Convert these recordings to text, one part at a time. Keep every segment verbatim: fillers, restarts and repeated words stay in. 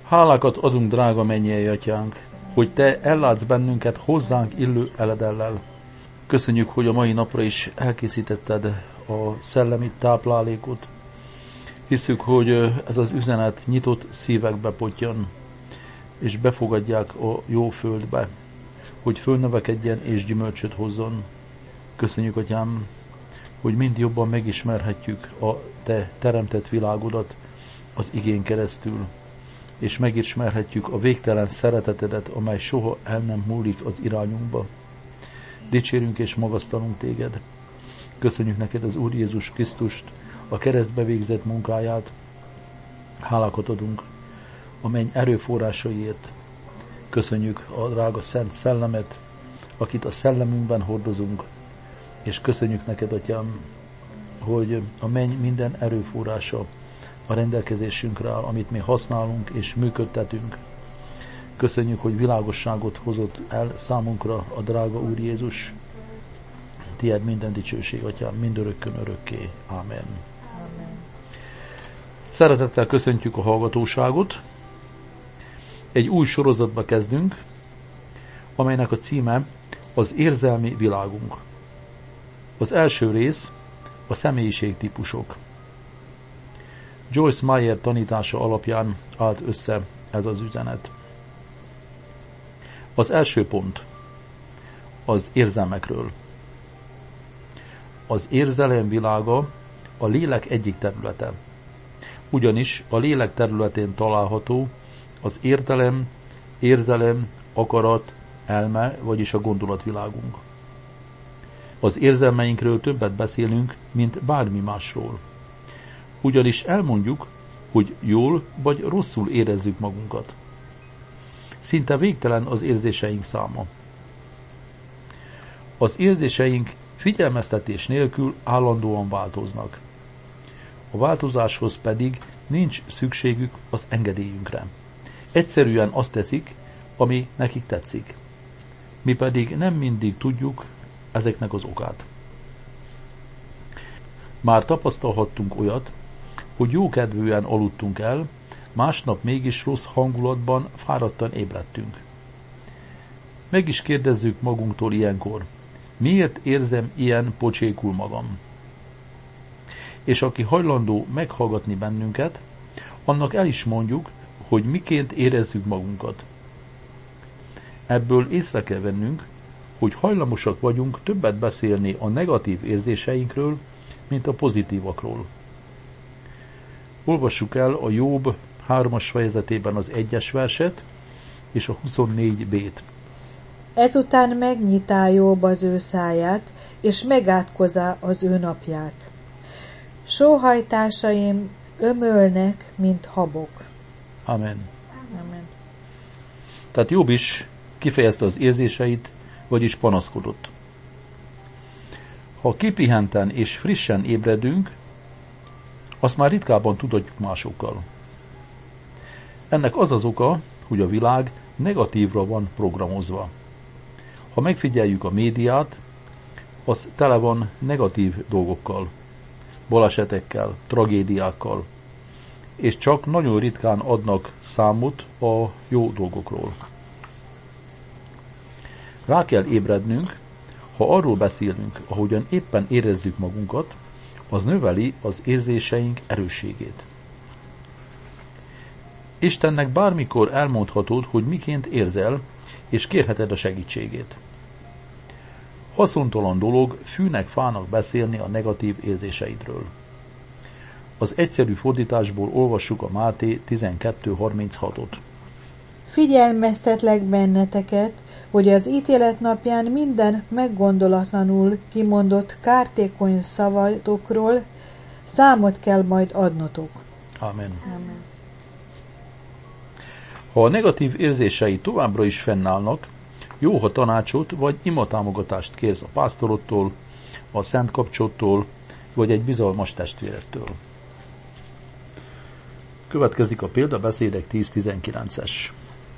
Hálákat adunk, drága mennyei atyánk, hogy te ellátsz bennünket hozzánk illő eledellel. Köszönjük, hogy a mai napra is elkészítetted a szellemi táplálékot. Hiszük, hogy ez az üzenet nyitott szívekbe pottyan, és befogadják a jó földbe, hogy fölnövekedjen és gyümölcsöt hozzon. Köszönjük, atyám, hogy mind jobban megismerhetjük a te teremtett világodat az igén keresztül, és megismerhetjük a végtelen szeretetedet, amely soha el nem múlik az irányunkba. Dicsérünk és magasztalunk téged. Köszönjük neked az Úr Jézus Krisztust, a keresztbe végzett munkáját. Hálákat adunk a menny erőforrásaiért. Köszönjük a drága Szent Szellemet, akit a szellemünkben hordozunk, és köszönjük neked, atyám, hogy a menny minden erőforrása a rendelkezésünkre áll, amit mi használunk és működtetünk. Köszönjük, hogy világosságot hozott el számunkra a drága Úr Jézus. Tied minden dicsőség, atyám, mindörökkön örökké. Ámen. Amen. Szeretettel köszöntjük a hallgatóságot. Egy új sorozatba kezdünk, amelynek a címe az érzelmi világunk. Az első rész a személyiségtípusok. Joyce Meyer tanítása alapján állt össze ez az üzenet. Az első pont az érzelmekről. Az érzelem világa a lélek egyik területe. Ugyanis a lélek területén található az értelem, érzelem, akarat, elme, vagyis a gondolatvilágunk. Az érzelmeinkről többet beszélünk, mint bármi másról. Ugyanis elmondjuk, hogy jól vagy rosszul érezzük magunkat. Szinte végtelen az érzéseink száma. Az érzéseink figyelmeztetés nélkül állandóan változnak. A változáshoz pedig nincs szükségük az engedélyünkre. Egyszerűen azt teszik, ami nekik tetszik. Mi pedig nem mindig tudjuk ezeknek az okát. Már tapasztalhattunk olyat, hogy jókedvűen aludtunk el, másnap mégis rossz hangulatban fáradtan ébredtünk. Meg is kérdezzük magunktól ilyenkor, miért érzem ilyen pocsékul magam? És aki hajlandó meghallgatni bennünket, annak el is mondjuk, hogy miként érezzük magunkat. Ebből észre kell vennünk, hogy hajlamosak vagyunk többet beszélni a negatív érzéseinkről, mint a pozitívakról. Olvassuk el a Jobb hármas fejezetében az egyes verset és a huszonnégy bét. Ezután megnyitá Jobb az ő száját, és megátkozá az ő napját. Sóhajtásaim ömölnek, mint habok. Amen. Amen. Tehát Jobb is kifejezte az érzéseit, vagyis panaszkodott. Ha kipihenten és frissen ébredünk, azt már ritkábban tudatjuk másokkal. Ennek az az oka, hogy a világ negatívra van programozva. Ha megfigyeljük a médiát, az tele van negatív dolgokkal, balesetekkel, tragédiákkal, és csak nagyon ritkán adnak számot a jó dolgokról. Rá kell ébrednünk, ha arról beszélünk, ahogyan éppen érezzük magunkat, az növeli az érzéseink erősségét. Istennek bármikor elmondhatod, hogy miként érzel, és kérheted a segítségét. Haszontalan dolog fűnek fának beszélni a negatív érzéseidről. Az egyszerű fordításból olvassuk a Máté tizenkettő harminchatot. Figyelmeztetlek benneteket, hogy az ítélet napján minden meggondolatlanul kimondott kártékony szavatokról számot kell majd adnotok. Amen. Amen. Ha a negatív érzései továbbra is fennállnak, jó, ha tanácsot vagy imatámogatást kérsz a pásztorodtól, a szent kapcsottól, vagy egy bizalmas testvérettől. Következik a példabeszédek tíz tizenkilences.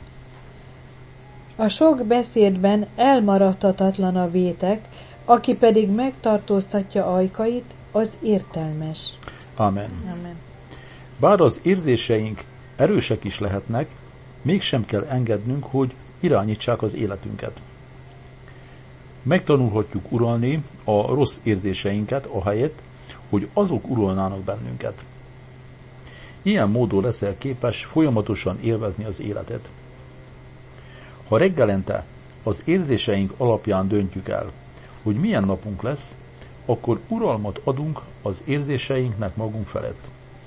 A sok beszédben elmaradhatatlan a vétek, aki pedig megtartóztatja ajkait, az értelmes. Amen. Amen. Bár az érzéseink erősek is lehetnek, mégsem kell engednünk, hogy irányítsák az életünket. Megtanulhatjuk uralni a rossz érzéseinket ahelyett, hogy azok uralnának bennünket. Ilyen módon leszel képes folyamatosan élvezni az életet. Ha reggelente az érzéseink alapján döntjük el, hogy milyen napunk lesz, akkor uralmat adunk az érzéseinknek magunk felett.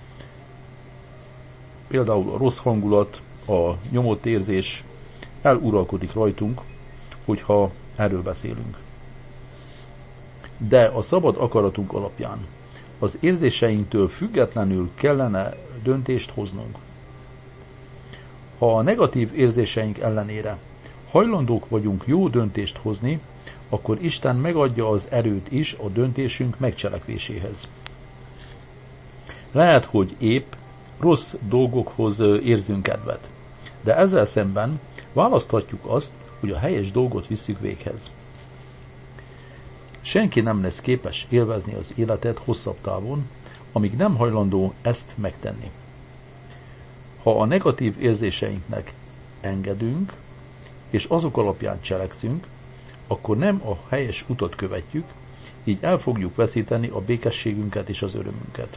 Például a rossz hangulat, a nyomott érzés eluralkodik rajtunk, hogyha erről beszélünk. De a szabad akaratunk alapján az érzéseinktől függetlenül kellene döntést hoznunk. Ha a negatív érzéseink ellenére hajlandók vagyunk jó döntést hozni, akkor Isten megadja az erőt is a döntésünk megcselekvéséhez. Lehet, hogy épp rossz dolgokhoz érzünk kedvet, de ezzel szemben választhatjuk azt, hogy a helyes dolgot visszük véghez. Senki nem lesz képes élvezni az életet hosszabb távon, amíg nem hajlandó ezt megtenni. Ha a negatív érzéseinknek engedünk, és azok alapján cselekszünk, akkor nem a helyes utat követjük, így el fogjuk veszíteni a békességünket és az örömünket.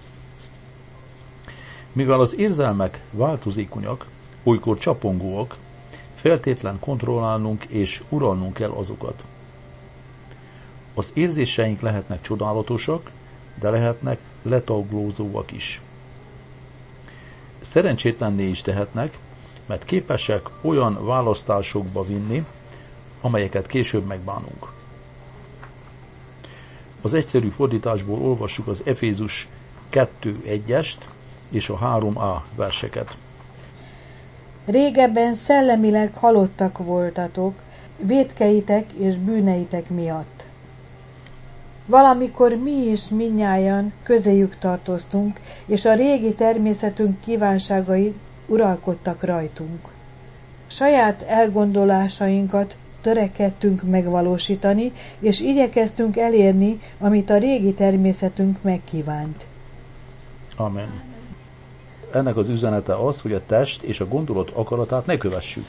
Mivel az érzelmek változékonyak, olykor csapongóak, feltétlen kontrollálnunk és uralnunk kell azokat. Az érzéseink lehetnek csodálatosak, de lehetnek letaglózóak is. Szerencsétlenné is tehetnek, mert képesek olyan választásokba vinni, amelyeket később megbánunk. Az egyszerű fordításból olvassuk az Efézus kettő egyest és a három á verseket. Régebben szellemileg halottak voltatok, vétkeitek és bűneitek miatt. Valamikor mi is mindnyájan közéjük tartoztunk, és a régi természetünk kívánságai uralkodtak rajtunk. Saját elgondolásainkat törekedtünk megvalósítani, és igyekeztünk elérni, amit a régi természetünk megkívánt. Amen. Ennek az üzenete az, hogy a test és a gondolat akaratát ne kövessük.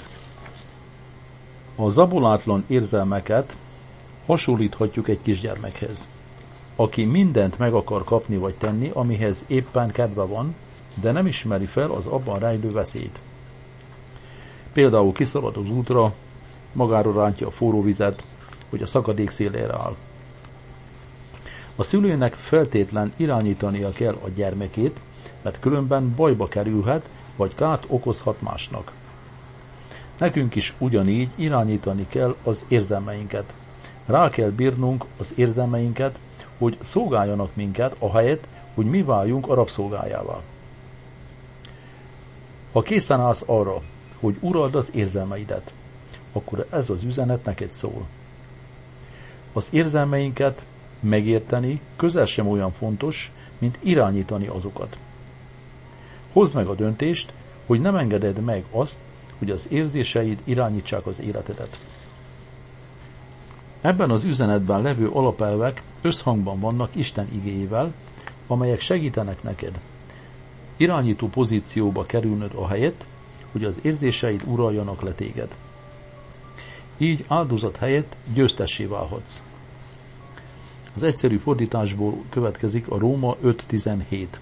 A zabolátlan érzelmeket hasonlíthatjuk egy kisgyermekhez, aki mindent meg akar kapni vagy tenni, amihez éppen kedve van, de nem ismeri fel az abban rejlő veszélyt. Például kiszalad az útra, magára rántja a forró vizet, hogy a szakadék szélére áll. A szülőnek feltétlen irányítania kell a gyermekét, mert különben bajba kerülhet, vagy kárt okozhat másnak. Nekünk is ugyanígy irányítani kell az érzelmeinket. Rá kell bírnunk az érzelmeinket, hogy szolgáljanak minket, ahelyett, hogy mi váljunk a rabszolgájával. Ha készen állsz arra, hogy urald az érzelmeidet, akkor ez az üzenet neked szól. Az érzelmeinket megérteni közel sem olyan fontos, mint irányítani azokat. Hozd meg a döntést, hogy nem engeded meg azt, hogy az érzéseid irányítsák az életedet. Ebben az üzenetben levő alapelvek összhangban vannak Isten igéjével, amelyek segítenek neked irányító pozícióba kerülnöd ahelyett, hogy az érzéseid uraljanak le téged. Így áldozat helyett győztessé válhatsz. Az egyszerű fordításból következik a Róma öt tizenhét.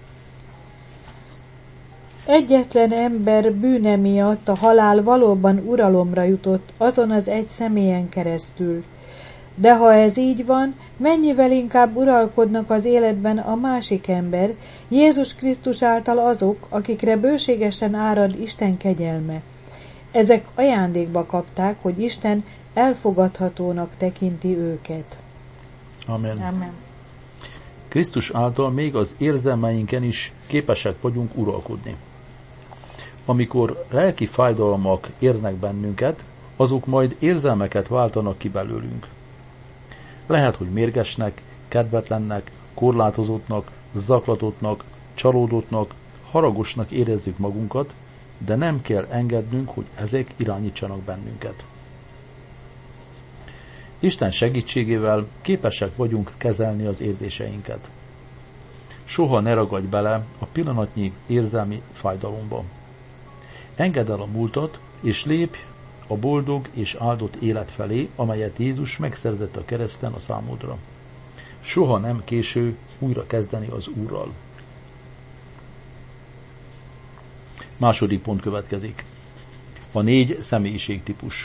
Egyetlen ember bűne miatt a halál valóban uralomra jutott azon az egy személyen keresztül. De ha ez így van, mennyivel inkább uralkodnak az életben a másik ember, Jézus Krisztus által azok, akikre bőségesen árad Isten kegyelme. Ezek ajándékba kapták, hogy Isten elfogadhatónak tekinti őket. Amen. Amen. Krisztus által még az érzelmeinken is képesek vagyunk uralkodni. Amikor lelki fájdalmak érnek bennünket, azok majd érzelmeket váltanak ki belőlünk. Lehet, hogy mérgesnek, kedvetlennek, korlátozottnak, zaklatottnak, csalódottnak, haragosnak érezzük magunkat, de nem kell engednünk, hogy ezek irányítsanak bennünket. Isten segítségével képesek vagyunk kezelni az érzéseinket. soha ne ragadj bele a pillanatnyi érzelmi fájdalomba. Engedd el a múltat, és lépj a boldog és áldott élet felé, amelyet Jézus megszerzett a kereszten a számodra. Soha nem késő újra kezdeni az Úrral. Második pont következik. A négy személyiségtípus.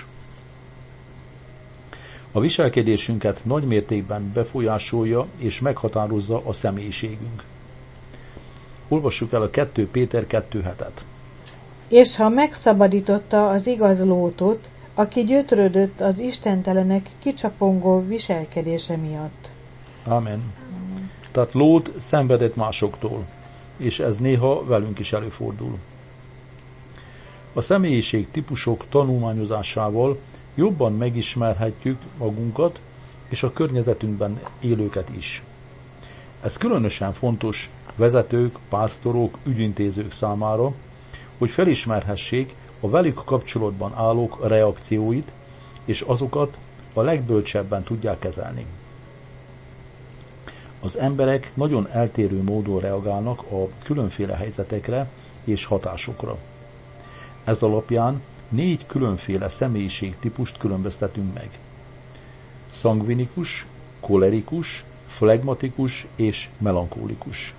A viselkedésünket nagy mértékben befolyásolja és meghatározza a személyiségünk. Olvassuk el a kettő Péter kettő hetet. És ha megszabadította az igaz Lótot, aki gyötrődött az istentelenek kicsapongó viselkedése miatt. Amen. Tehát Lót szenvedett másoktól, és ez néha velünk is előfordul. A személyiség típusok tanulmányozásával jobban megismerhetjük magunkat és a környezetünkben élőket is. Ez különösen fontos vezetők, pásztorok, ügyintézők számára, hogy felismerhessék a velük kapcsolatban állók reakcióit, és azokat a legbölcsebben tudják kezelni. Az emberek nagyon eltérő módon reagálnak a különféle helyzetekre és hatásokra. Ez alapján négy különféle személyiségtípust különböztetünk meg. Szangvinikus, kolerikus, flegmatikus és melankólikus.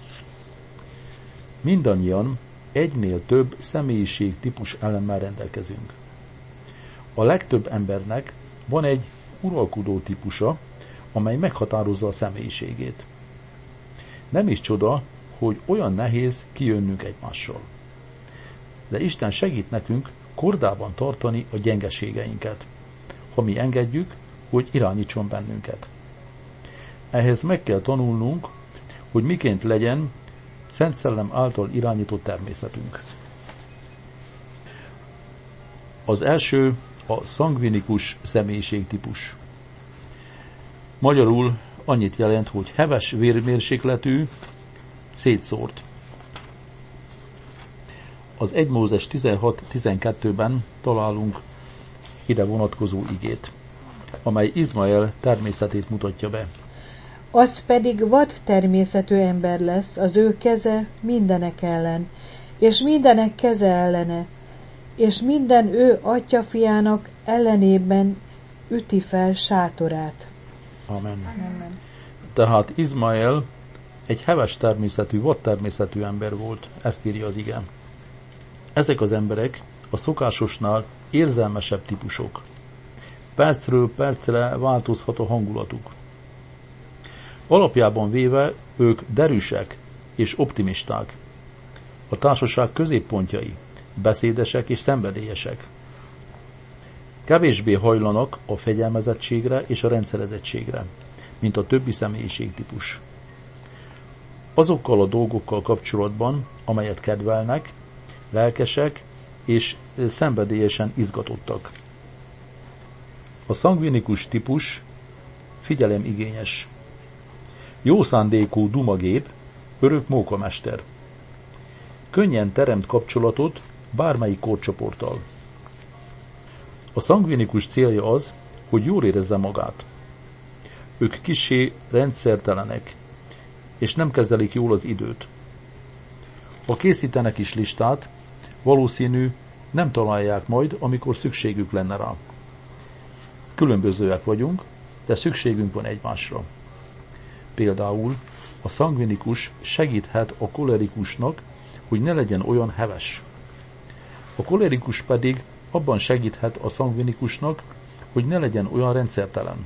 Mindannyian egynél több személyiségtípus elemmel rendelkezünk. A legtöbb embernek van egy uralkodó típusa, amely meghatározza a személyiségét. Nem is csoda, hogy olyan nehéz kijönnünk egymással. De Isten segít nekünk kordában tartani a gyengeségeinket, ha mi engedjük, hogy irányítson bennünket. Ehhez meg kell tanulnunk, hogy miként legyen Szent Szellem által irányított természetünk. Az első a szangvinikus személyiségtípus. Magyarul annyit jelent, hogy heves vérmérsékletű, szétszórt. Az egy Mózes tizenhat tizenkettőben találunk ide vonatkozó igét, amely Izmael természetét mutatja be. Az pedig vad természetű ember lesz, az ő keze mindenek ellen, és mindenek keze ellene, és minden ő atyafiának ellenében üti fel sátorát. Amen. Amen. Tehát Izmael egy heves természetű, vad természetű ember volt, ezt írja az ige. Ezek az emberek a szokásosnál érzelmesebb típusok. Percről percre változhat a hangulatuk. Alapjában véve ők derűsek és optimisták. A társaság középpontjai, beszédesek és szenvedélyesek. Kevésbé hajlanak a fegyelmezettségre és a rendszerezettségre, mint a többi személyiségtípus. Azokkal a dolgokkal kapcsolatban, amelyet kedvelnek, lelkesek és szenvedélyesen izgatottak. A szangvinikus típus figyelemigényes. Jó szándékú dumagép, örök mókamester. Könnyen teremt kapcsolatot bármelyik korcsoporttal. A szangvinikus célja az, hogy jól érezze magát. Ők kissé rendszertelenek, és nem kezelik jól az időt. Ha készítenek is listát, valószínű nem találják majd, amikor szükségük lenne rá. Különbözőek vagyunk, de szükségünk van egymásra. Például a szangvinikus segíthet a kolerikusnak, hogy ne legyen olyan heves. A kolerikus pedig abban segíthet a szangvinikusnak, hogy ne legyen olyan rendszertelen.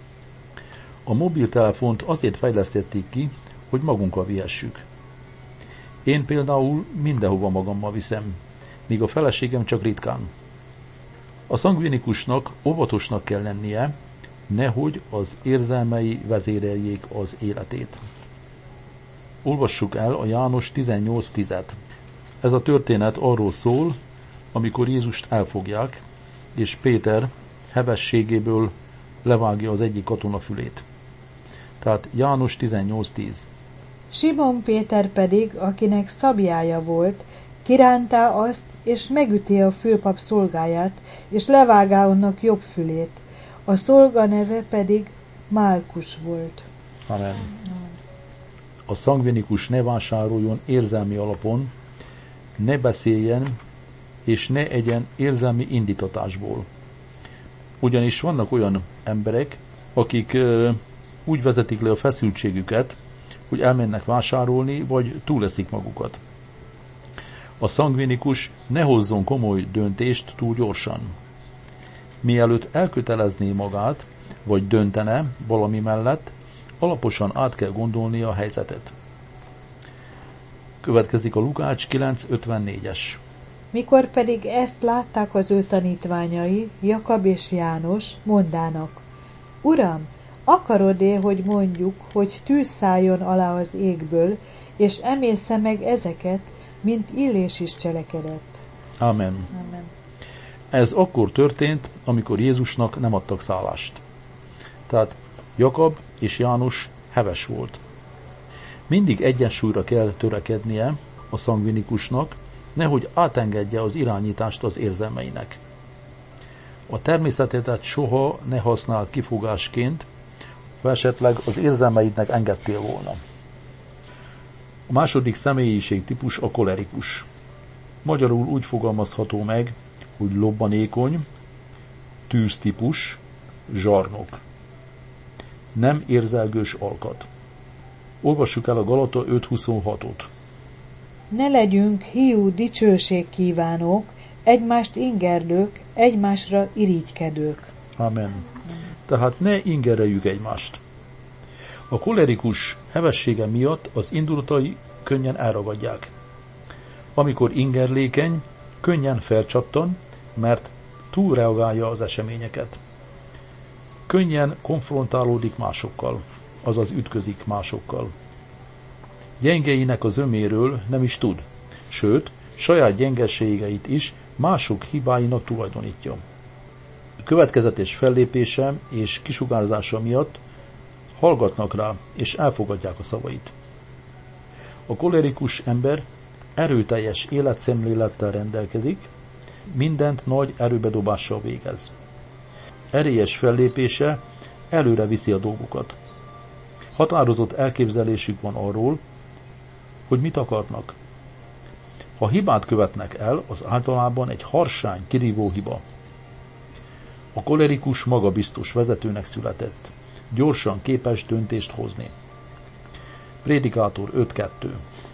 A mobiltelefont azért fejlesztették ki, hogy magunkkal vihessük. Én például mindenhova magammal viszem, míg a feleségem csak ritkán. A szangvinikusnak óvatosnak kell lennie, nehogy az érzelmei vezéreljék az életét. Olvassuk el a János tizennyolc tízet. Ez a történet arról szól, amikor Jézust elfogják, és Péter hevességéből levágja az egyik katona fülét. Tehát János tizennyolc tíz. Simon Péter pedig, akinek szabjája volt, kirántá azt, és megüti a főpap szolgáját, és levágá annak jobb fülét. A szolga neve pedig Málkus volt. Amen. A szangvinikus ne vásároljon érzelmi alapon, ne beszéljen, és ne egyen érzelmi indítatásból. Ugyanis vannak olyan emberek, akik ö, úgy vezetik le a feszültségüket, hogy elmennek vásárolni, vagy túleszik magukat. A szangvinikus ne hozzon komoly döntést túl gyorsan. Mielőtt elkötelezné magát, vagy döntene valami mellett, alaposan át kell gondolni a helyzetet. Következik a Lukács kilenc ötvennégyes. Mikor pedig ezt látták az ő tanítványai, Jakab és János, mondának: Uram, akarod-e, hogy mondjuk, hogy tűz szálljon alá az égből, és emészze meg ezeket, mint Illés is cselekedett? Amen. Amen. Ez akkor történt, amikor Jézusnak nem adtak szállást. Tehát Jakab és János heves volt. Mindig egyensúlyra kell törekednie a szangvinikusnak, nehogy átengedje az irányítást az érzelmeinek. A természetet soha ne használd kifogásként, ha esetleg az érzelmeidnek engedtél volna. A második személyiség típus a kolerikus. Magyarul úgy fogalmazható meg, hogy lobbanékony, tűztípus, zsarnok. Nem érzelgős alkat. Olvassuk el a Galata öt huszonhatot. Ne legyünk hiú dicsőségkívánók, egymást ingerlők, egymásra irigykedők. Amen. Tehát ne ingereljük egymást. A kolerikus hevessége miatt az indulatai könnyen elragadják. Amikor ingerlékeny, könnyen felcsattan, mert túlreagálja az eseményeket. Könnyen konfrontálódik másokkal, azaz ütközik másokkal. Gyengeinek az öméről nem is tud, sőt, saját gyengeségeit is mások hibáinak tulajdonítja. Következetes fellépése és kisugárzása miatt hallgatnak rá, és elfogadják a szavait. A kolerikus ember erőteljes életszemlélettel rendelkezik, mindent nagy erőbedobással végez. Erélyes fellépése előre viszi a dolgokat. Határozott elképzelésük van arról, hogy mit akarnak. Ha hibát követnek el, az általában egy harsány, kirívó hiba. A kolerikus magabiztos vezetőnek született, gyorsan képes döntést hozni. Prédikátor öt kettő.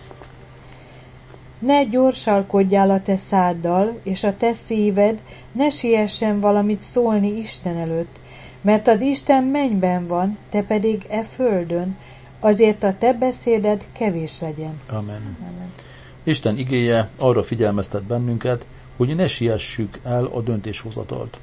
Ne gyorsalkodjál a te száddal, és a te szíved ne siessen valamit szólni Isten előtt, mert az Isten mennyben van, te pedig e földön, azért a te beszéded kevés legyen. Amen. Amen. Isten igéje arra figyelmeztet bennünket, hogy ne siessük el a döntéshozatalt.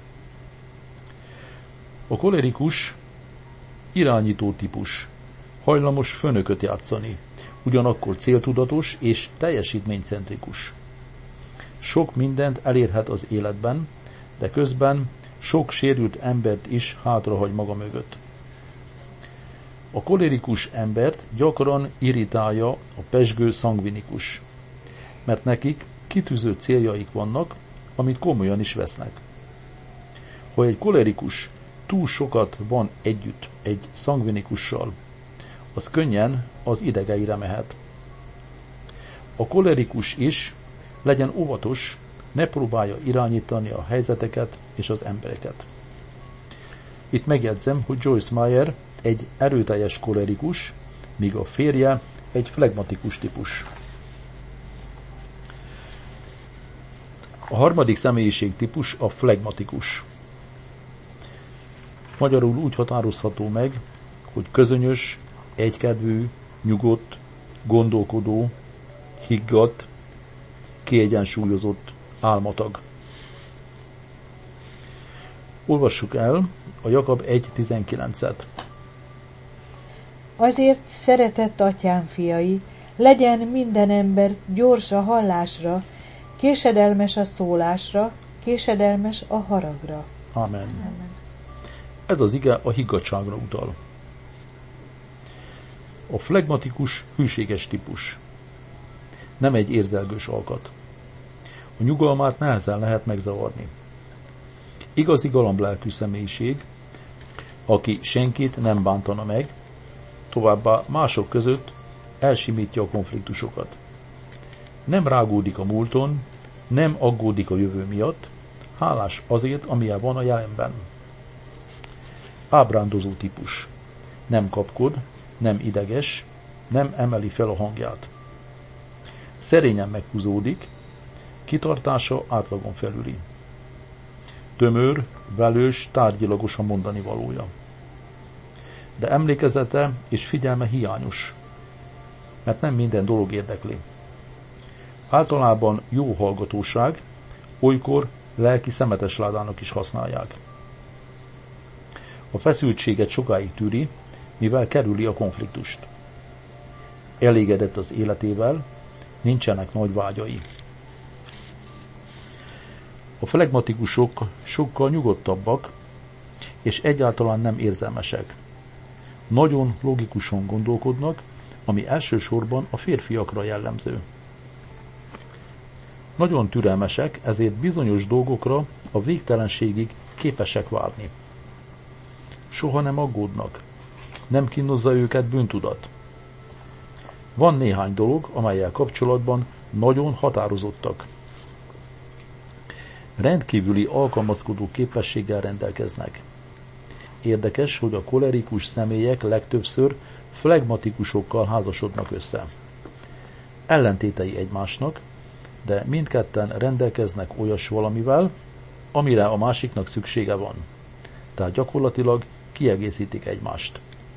A kolerikus irányító típus, hajlamos főnököt játszani, ugyanakkor céltudatos és teljesítménycentrikus. Sok mindent elérhet az életben, de közben sok sérült embert is hátrahagy maga mögött. A kolerikus embert gyakran irritálja a pezsgő szangvinikus, mert nekik kitűző céljaik vannak, amit komolyan is vesznek. Ha egy kolerikus túl sokat van együtt egy szangvinikussal, az könnyen az idegeire mehet. A kolerikus is legyen óvatos, ne próbálja irányítani a helyzeteket és az embereket. Itt megjegyzem, hogy Joyce Meyer egy erőteljes kolerikus, míg a férje egy flegmatikus típus. A harmadik személyiség típus a flegmatikus. Magyarul úgy határozható meg, hogy közönyös, egykedvű, nyugodt, gondolkodó, higgadt, kiegyensúlyozott álmatag. Olvassuk el a Jakab egy tizenkilencet. Azért, szeretett atyám fiai, legyen minden ember gyors a hallásra, késedelmes a szólásra, késedelmes a haragra. Amen. Amen. Ez az ige a higgadságra utal. A flegmatikus hűséges típus. Nem egy érzelgős alkat. A nyugalmát nehezen lehet megzavarni. Igazi galamblelkű személyiség, aki senkit nem bántana meg, továbbá mások között elsimítja a konfliktusokat. Nem rágódik a múlton, nem aggódik a jövő miatt, hálás azért, amilyen van a jelenben. Ábrándozó típus. Nem kapkod, nem ideges, nem emeli fel a hangját. Szerényen meghúzódik, kitartása átlagon felüli. Tömör, velős, tárgyilagos a mondani valója. De emlékezete és figyelme hiányos, mert nem minden dolog érdekli. Általában jó hallgatóság, olykor lelki szemetesládának is használják. A feszültséget sokáig tűri, mivel kerüli a konfliktust. Elégedett az életével, nincsenek nagy vágyai. A flegmatikusok sokkal nyugodtabbak, és egyáltalán nem érzelmesek. Nagyon logikusan gondolkodnak, ami elsősorban a férfiakra jellemző. Nagyon türelmesek, ezért bizonyos dolgokra a végtelenségig képesek várni. Soha nem aggódnak, nem kínozza őket bűntudat. Van néhány dolog, amellyel kapcsolatban nagyon határozottak. Rendkívüli alkalmazkodó képességgel rendelkeznek. Érdekes, hogy a kolerikus személyek legtöbbször flegmatikusokkal házasodnak össze. Ellentétei egymásnak, de mindketten rendelkeznek olyas valamivel, amire a másiknak szüksége van. Tehát gyakorlatilag kiegészítik egymást.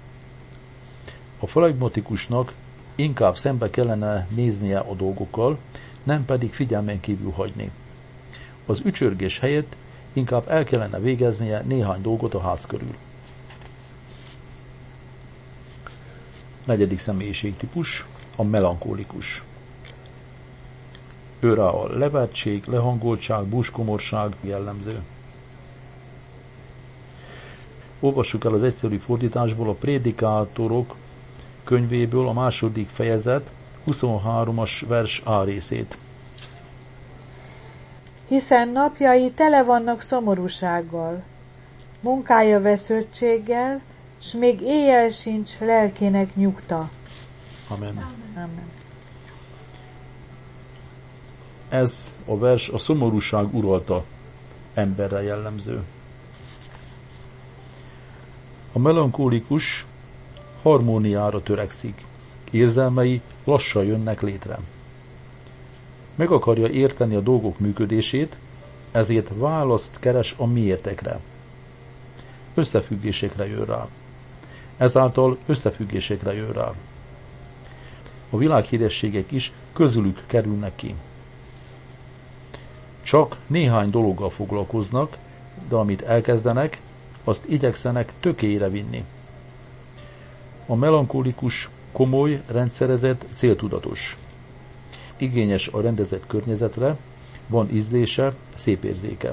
A flegmatikusnak inkább szembe kellene néznie a dolgokkal, nem pedig figyelmen kívül hagyni. Az ücsörgés helyett inkább el kellene végeznie néhány dolgot a ház körül. Negyedik személyiségtípus, a melankolikus. Őre a levertség, lehangoltság, búskomorság jellemző. Olvassuk el az egyszerű fordításból a Prédikátorok könyvéből a második fejezet huszonháromas vers A részét. Hiszen napjai tele vannak szomorúsággal, munkája vesződtséggel, s még éjjel sincs lelkének nyugta. Amen. Amen. Ez a vers a szomorúság uralta emberre jellemző. A melankolikus harmóniára törekszik, érzelmei lassan jönnek létre. Meg akarja érteni a dolgok működését, ezért választ keres a miértekre. Összefüggésekre jön rá. Ezáltal összefüggésekre jön rá. A világhírességek is közülük kerülnek ki. Csak néhány dologgal foglalkoznak, de amit elkezdenek, azt igyekszenek tökélyre vinni. A melankolikus komoly, rendszerezett, céltudatos. Igényes a rendezett környezetre, van ízlése, szép érzéke.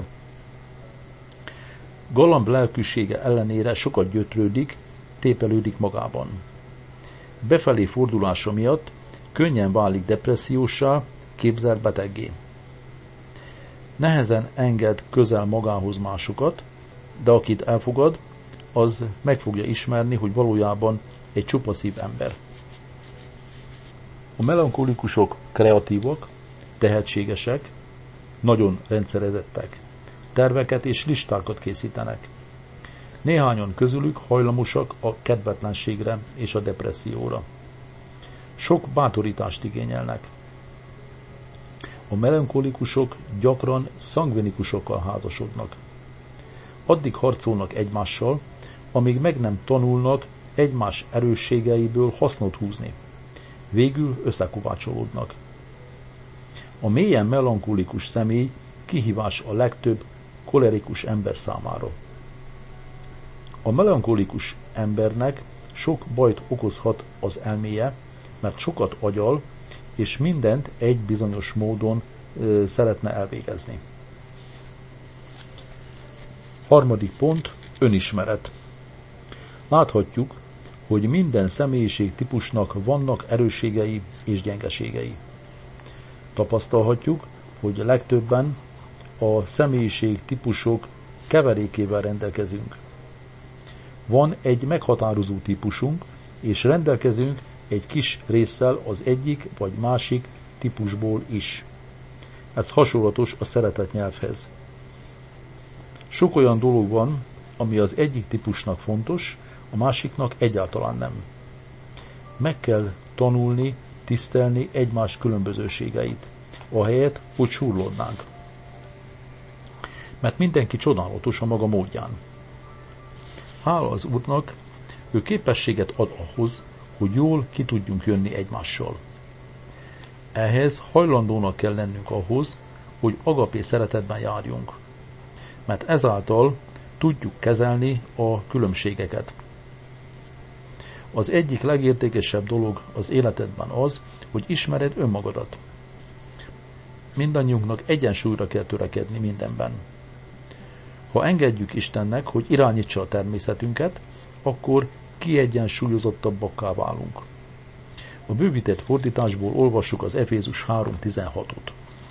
Galamb lelkűsége ellenére sokat gyötrődik, tépelődik magában. Befelé fordulása miatt könnyen válik depresszióssá, képzelt beteggé. Nehezen enged közel magához másokat, de akit elfogad, az meg fogja ismerni, hogy valójában egy csupa szív ember. A melankolikusok kreatívak, tehetségesek, nagyon rendszerezettek. Terveket és listákat készítenek. Néhányan közülük hajlamosak a kedvetlenségre és a depresszióra. Sok bátorítást igényelnek. A melankolikusok gyakran szangvinikusokkal házasodnak. Addig harcolnak egymással, amíg meg nem tanulnak egymás erősségeiből hasznot húzni. Végül összekovácsolódnak. A mélyen melankolikus személy kihívás a legtöbb kolerikus ember számára. A melankolikus embernek sok bajt okozhat az elméje, mert sokat agyal, és mindent egy bizonyos módon ö, szeretne elvégezni. Harmadik pont, önismeret. Láthatjuk, hogy minden személyiség típusnak vannak erősségei és gyengeségei. Tapasztalhatjuk, hogy legtöbben a személyiség típusok keverékével rendelkezünk. Van egy meghatározó típusunk, és rendelkezünk egy kis résszel az egyik vagy másik típusból is. Ez hasonlatos a szeretet nyelvhez. Sok olyan dolog van, ami az egyik típusnak fontos, a másiknak egyáltalán nem. Meg kell tanulni, tisztelni egymás különbözőségeit, ahelyett, hogy surlódnánk. Mert mindenki csodálatos a maga módján. Hála az Úrnak, ő képességet ad ahhoz, hogy jól ki tudjunk jönni egymással. Ehhez hajlandónak kell lennünk ahhoz, hogy agapé szeretetben járjunk. Mert ezáltal tudjuk kezelni a különbségeket. Az egyik legértékesebb dolog az életedben az, hogy ismered önmagadat. Mindannyiunknak egyensúlyra kell törekedni mindenben. Ha engedjük Istennek, hogy irányítsa a természetünket, akkor kiegyensúlyozottabbakká válunk. A bővített fordításból olvassuk az Efézus három tizenhatot.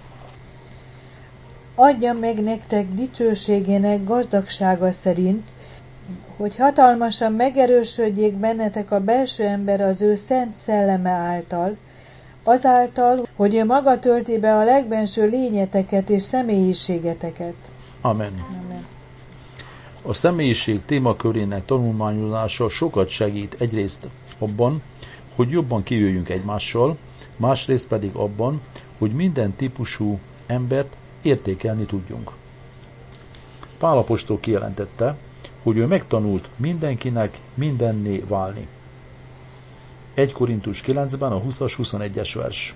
Adja meg nektek dicsőségének gazdagsága szerint, hogy hatalmasan megerősödjék bennetek a belső ember az ő szent szelleme által, azáltal, hogy ő maga tölti be a legbenső lényeteket és személyiségeteket. Amen. Amen. A személyiség témakörének tanulmányozása sokat segít egyrészt abban, hogy jobban kijöjjünk egymással, másrészt pedig abban, hogy minden típusú embert értékelni tudjunk. Pál apostol kijelentette, hogy ő megtanult mindenkinek mindenné válni. egy Korintus kilencben a húszas-huszonegyes vers.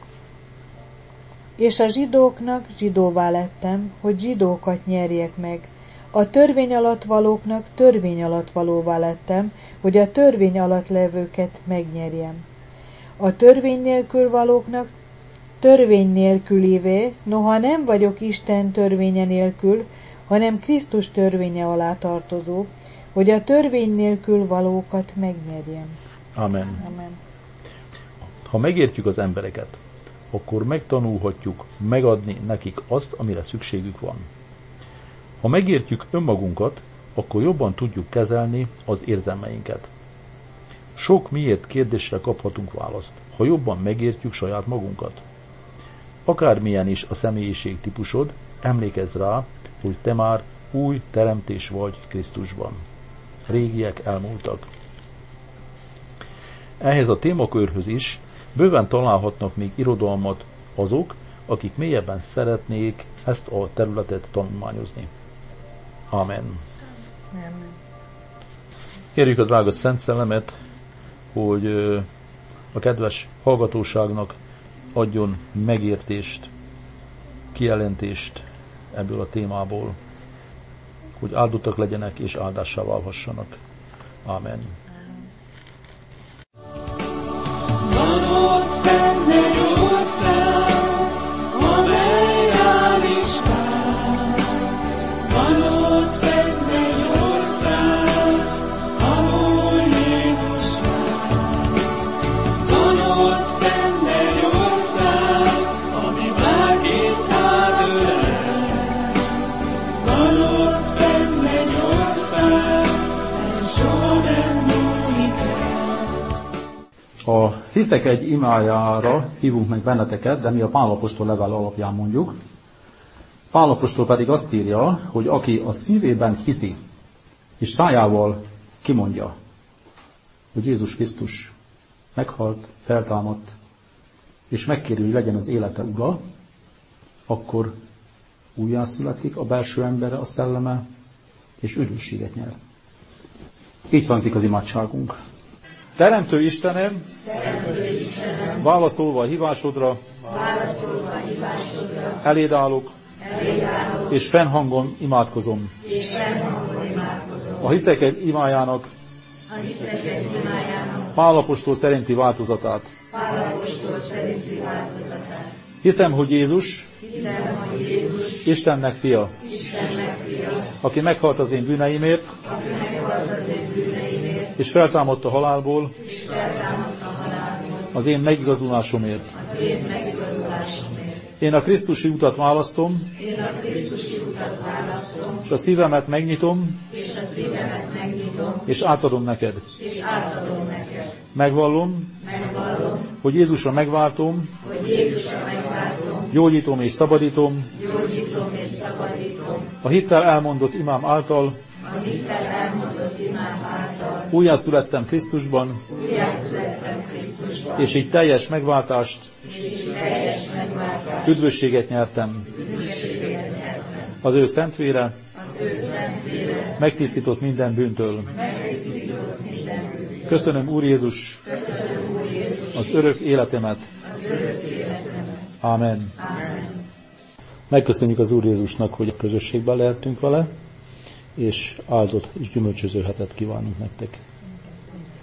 És a zsidóknak zsidóvá lettem, hogy zsidókat nyerjek meg. A törvény alatt valóknak törvény alatt valóvá lettem, hogy a törvény alatt levőket megnyerjem. A törvény nélkül valóknak törvény nélkülivé, noha nem vagyok Isten törvénye nélkül, hanem Krisztus törvénye alá tartozó, hogy a törvény nélkül valókat megnyerjem. Amen. Amen. Ha megértjük az embereket, akkor megtanulhatjuk megadni nekik azt, amire szükségük van. Ha megértjük önmagunkat, akkor jobban tudjuk kezelni az érzelmeinket. Sok miért kérdésre kaphatunk választ, ha jobban megértjük saját magunkat. Akármilyen is a személyiség típusod, emlékezz rá, hogy te már új teremtés vagy Krisztusban. Régiek elmúltak. Ehhez a témakörhöz is bőven találhatnak még irodalmat azok, akik mélyebben szeretnék ezt a területet tanulmányozni. Amen. Amen. Kérjük a drága Szent Szellemet, hogy a kedves hallgatóságnak adjon megértést, kijelentést ebből a témából, hogy áldottak legyenek és áldássá válhassanak. Amen. A hiszek egy imájára hívunk meg benneteket, de mi a Pál apostol level alapján mondjuk. Pál apostol pedig azt írja, hogy aki a szívében hiszi, és szájával kimondja, hogy Jézus Krisztus meghalt, feltámadt, és megkéri, hogy legyen az élete ura, akkor újjászületik a belső embere, a szelleme, és üdvösséget nyer. Így hangzik az imádságunk. Teremtő Istenem, Teremtő Istenem, válaszolva a hívásodra, válaszolva a hívásodra, eléd állok, eléd állok, és fennhangon imádkozom. és fennhangon imádkozom. A hiszek egy imájának, A hiszek imájának, Pál apostol szerinti változatát. Pál apostol szerinti változatát. Hiszem, hogy Jézus, Hiszem, hogy Jézus, Istennek fia, Istennek fia, aki meghalt az én bűneimért, aki meghalt az én bűneimért, és feltámadt a halálból, és feltámadt a halálból, az én megigazulásomért. az én megigazulásomért. Én a Krisztusi utat választom, Én a Krisztusi utat választom, és a szívemet megnyitom, és a szívemet megnyitom, és átadom neked. és átadom neked. Megvallom, megvallom, hogy Jézusra megváltom, hogy Jézusra megváltom, gyógyítom és szabadítom, gyógyítom és szabadítom, a hittel elmondott imám által, a hittel elmondott imám által, újjászülettem Krisztusban, újjászülettem Krisztusban, és így teljes megváltást, és így teljes megváltást, üdvösséget nyertem. üdvösséget nyertem. Az ő szentvére Az ő szent vére megtisztított minden bűntől. megtisztított minden bűnt. Köszönöm, Úr Jézus, Köszönöm, Úr Jézus, az örök életemet. az örök életemet. Ámen. Ámen. Megköszönjük az Úr Jézusnak, hogy a közösségben lehetünk vele, és áldott és gyümölcsöző hetet kívánunk nektek.